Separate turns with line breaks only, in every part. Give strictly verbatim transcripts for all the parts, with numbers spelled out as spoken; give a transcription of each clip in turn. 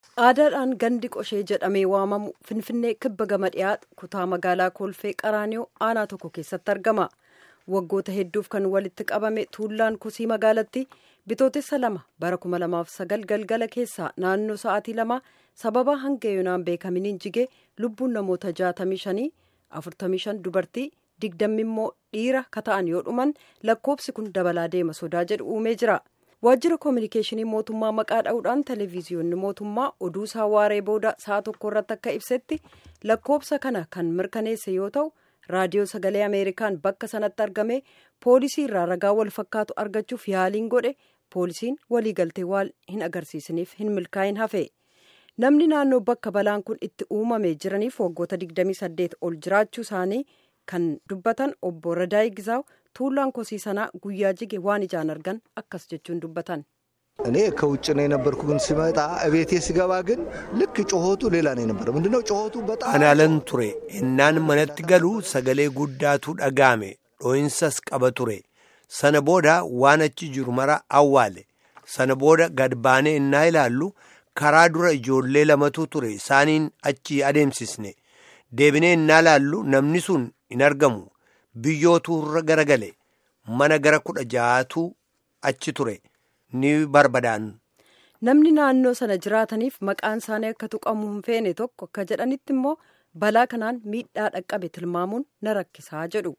Aadaadhaan gandi qoshee jedhamee waamamu Finfinnee kibba gama dhiyaatu kutaa magaalaa Kolfee Qaraaniyoo aanaa tokko keessatti argama. Waggoota hedduuf kan walitti qabame tuullaan kosii magaalatti bitootessa lama bara kuma lamaaf sagal galgala keessaa naannoo sa'aatii lama sababa hanga yoonaan beekaminiin jigee lubbuun namoota jaatamii shanii afurtamii shan dubartii digdammi immoo dhiira kata'an yoo dhuman lakkoobsi kun dabalaa deema sodaa jedhu uumee jira. Waajjira koominikeeshinii mootummaa maqaa dha'uudhaan televiziyoonni mootummaa oduu isaa waaree booda sa'a tokko irratti akka ibsetti lakkoobsa kana kan mirkaneesse yoo ta'u raadiyoo sagalee ameerikaan bakka sanatti argame poolisii irraa ragaa wal fakkaatu argachuuf yaaliin godhe poolisiin waliigaltee waan hin agarsiisaniif hin milkaa'in hafe. Namni naannoo bakka balaan kun itti uumamee jiraniif waggoota digdamii saddeet ol jiraachuu isaanii kan dubbatan obbo Radaay Gizaaw tuulaan kosii sanaa guyyaa jige waan ijaan argan akkas jechuun dubbatan.
እኔ ከውጭ ነው የነበርኩ ግን ሲመጣ እቤቴ ሲገባ ግን ልክ ጮሆቱ ሌላ ነው የነበረ ምንድነው ጮሆቱ በጣም
አናለን ቱሬ እናን መነት ገሉ ሰገሌ ጉዳቱ ዳጋሜ ዶይንሰስ ቀበቱሬ ሰነቦዳ ዋነች ጅሩመራ አዋለ ሰነቦዳ ገድባኔ እና ይላሉ ከራዱረ ጆሌ ለመቱ ቱሬ ሳኒን አቺ አደምሲስኔ ዴብኔ እና ላሉ ነምኒሱን ይነርገሙ ብዮቱ ረገረገሌ መነገረ ኩዳ ጃቱ አቺ ቱሬ ni barbadaan.
Namni naannoo sana jiraataniif maqaan isaanii akka tuqamu hin feene tokko akka jedhanitti immoo balaa kanaan miidhaa dhaqqabe tilmaamuun na rakkisaa jedhu.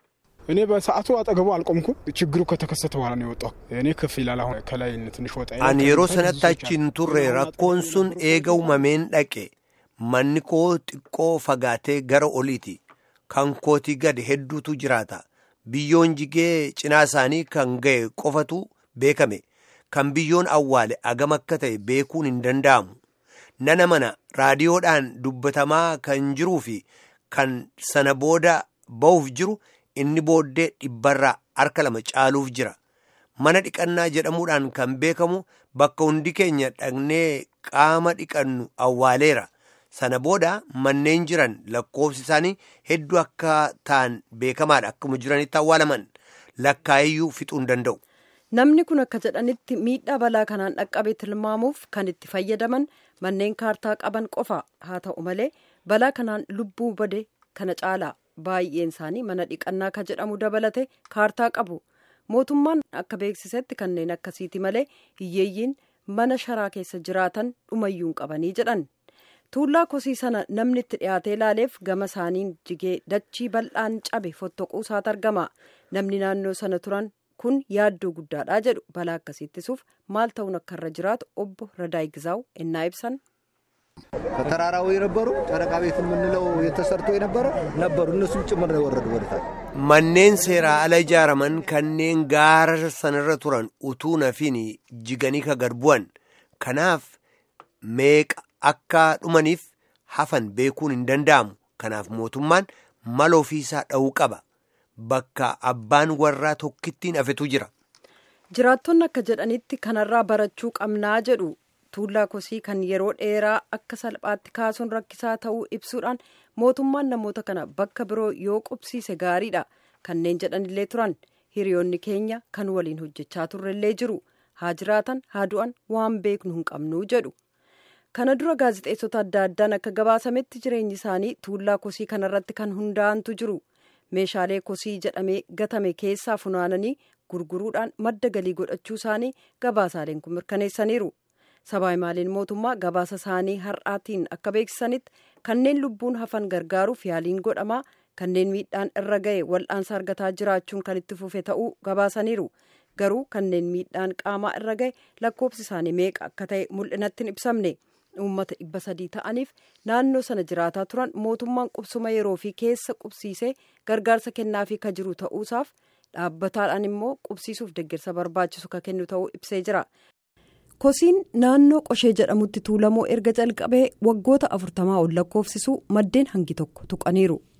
እኔ በሰዓቱ አጠገቡ አልቆምኩም ችግሩ ከተከሰተ በኋላ ነው የወጣው እኔ ከፍ ይላል አሁን ከላይ ትንሽ ወጣ
አን የሮ ሰነታችን ቱሬ rakkoon sun eega uumameen dhaqe manni koo xiqqoo fagaatee gara oliiti kan kooti gad hedduutu jiraata biyyoon jigee cinaa isaanii kan ga'e qofatu beekame kan biyyoon awwaale agam akka ta'e beekuun hin danda'amu nana mana raadiyoodhaan dubbatamaa kan jiruu fi kan sana booda ba'uuf jiru inni booddee dhibbarraa harka lama caaluuf jira mana dhiqannaa jedhamuudhaan kan beekamu bakka hundi keenya dhaqnee qaama dhiqannu awwaaleera sana booda manneen jiran lakkoofsi isaanii hedduu akka ta'an beekamaadha akkuma jiranitti awwaalaman lakkaa'iyyuu fixuu hin danda'u.
Namni kun akka jedhanitti miidhaa balaa kanaan dhaqqabe tilmaamuuf kan itti fayyadaman manneen kaartaa qaban qofa haa ta'u malee balaa kanaan lubbuu bade kana caalaa baay'een isaanii mana dhiqannaa ka jedhamu dabalate kaartaa qabu. Mootummaan akka beeksisetti kanneen akkasiiti malee hiyyeeyyiin mana sharaa keessa jiraatan dhumayyuun qabanii jedhan. Tuullaa kosii sana namni itti dhiyaatee ilaaleef gama isaaniin jigee dachii bal'aan cabe fottoquu isaatu argama. Namni naannoo sana turan kun yaaddoo guddaadha jedhu balaa akkasii ittisuuf maal ta'uun akka irra jiraatu obbo Radaay Gizaaw ennaa ibsan.
ከተራራው የነበሩ ጨረቃ ቤት ምንለው የተሰርቶ የነበረ ነበሩ እነሱም ጭምር ነው ወረዱ ወደታች
manneen seeraa ala ijaaraman kanneen gaara sanarra turan utuu nafiin jiganii ka gadbu'an kanaaf meeqa akka dhumaniif hafan beekuun hin danda'amu kanaaf mootummaan mala ofiisaa dha'uu qaba. Bakka abbaan warraa tokkittiin hafetu jira.
Jiraattonni akka jedhanitti kanarraa barachuu qabnaa jedhu tuullaa kosii kan yeroo dheeraa akka salphaatti kaasuun rakkisaa ta'uu ibsuudhaan mootummaan namoota kana bakka biroo yoo qubsiise gaariidha kanneen jedhanillee turan hiriyoonni keenya kan waliin hojjechaa turrellee jiru haa jiraatan haa du'an waan beeknu hin qabnuu jedhu. Kana dura gaazexeessota adda addaan akka gabaasametti jireenyi isaanii tuullaa kosii kanarratti kan hundaa'antu jiru. Meeshaalee kosii jedhamee gatame keessaa funaananii gurguruudhaan madda galii godhachuu isaanii gabaasaaleen kun mirkaneessaniiru. Sabaahimaaliin mootummaa gabaasa isaanii har'aatiin akka beeksisanitti kanneen lubbuun hafan gargaaruuf yaaliin godhamaa kanneen miidhaan irra ga'e wal'aansa argataa jiraachuun kan itti fufe ta'uu gabaasaniiru. Garuu kanneen miidhaan qaamaa irra ga'e lakkoofsi isaanii meeqa akka ta'e mul'inatti hin ibsamne. Uummata dhibba sadii ta'aniif naannoo sana jiraataa turan mootummaan qubsuma yeroo fi keessa qubsiisee gargaarsa kennaafii ka jiru ta'uusaaf dhaabbataadhaan immoo qubsiisuuf deeggarsa barbaachisu ka kennu ta'uu ibsee jira. Kosiin naannoo qoshee jedhamutti tuulamuu erga jalqabee waggoota afurtamaa ol lakkoofsisu maddeen hangi tokko tuqaniiru.